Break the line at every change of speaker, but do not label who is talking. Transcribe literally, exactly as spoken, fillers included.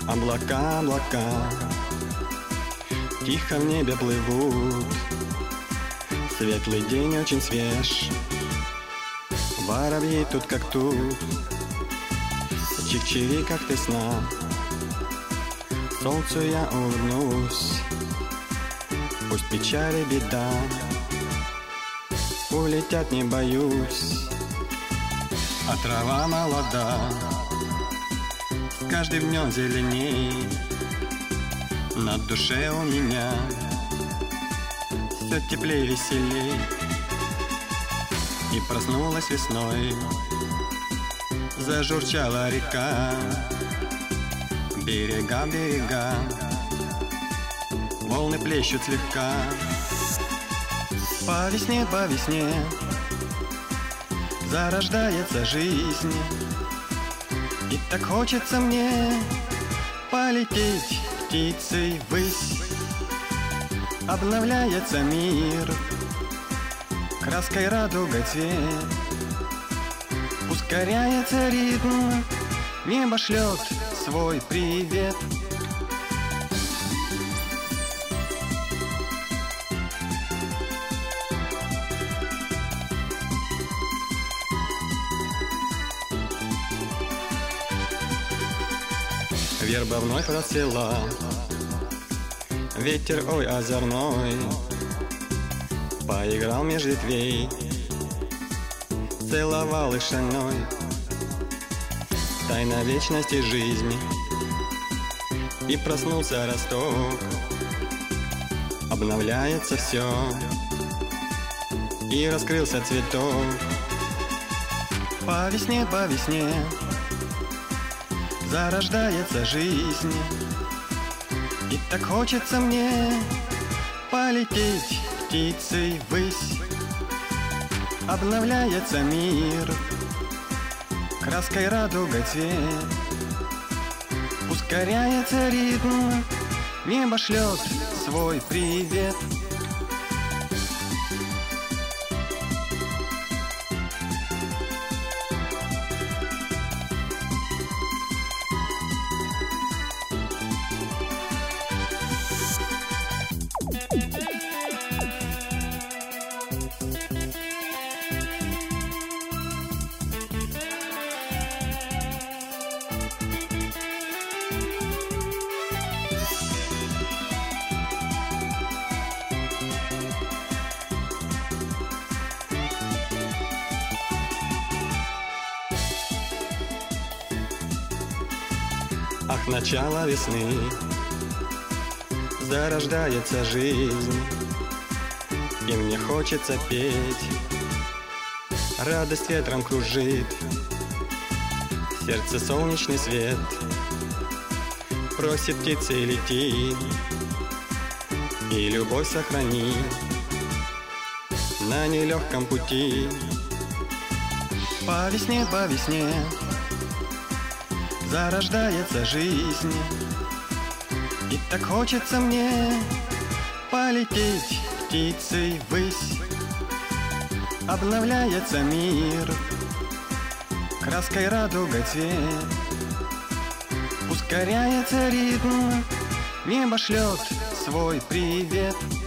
Облака, облака тихо в небе плывут. Светлый день очень свеж, воробьи тут как тут. Чик-чири, как ты сна, солнцу я улыбнусь. Пусть печаль и беда улетят, не боюсь. А трава молода, с каждым днем зеленей. На душе у меня все теплей, веселей. И проснулась весной, зажурчала река. Берега, берега, волны плещут слегка. По весне, по весне зарождается жизнь. И так хочется мне полететь птицей ввысь. Обновляется мир, краской радугой цвет. Ускоряется ритм, небо шлет свой привет. Верба вновь расцвела, ветер, ой, озорной, поиграл меж ветвей, целовал их шальной. Тайна вечности жизни. И проснулся росток, обновляется все, и раскрылся цветок. По весне, по весне зарождается жизнь. И так хочется мне полететь птицей ввысь. Обновляется мир, краской радугой цвет. Ускоряется ритм, небо шлет свой привет. Ах, начало весны, зарождается жизнь, и мне хочется петь. Радость ветром кружит, в сердце солнечный свет. Просит птицы лети, и любовь сохрани на нелегком пути. По весне, по весне зарождается жизнь. И так хочется мне полететь птицей ввысь. Обновляется мир, краской радугой цвет. Ускоряется ритм, небо шлет свой привет.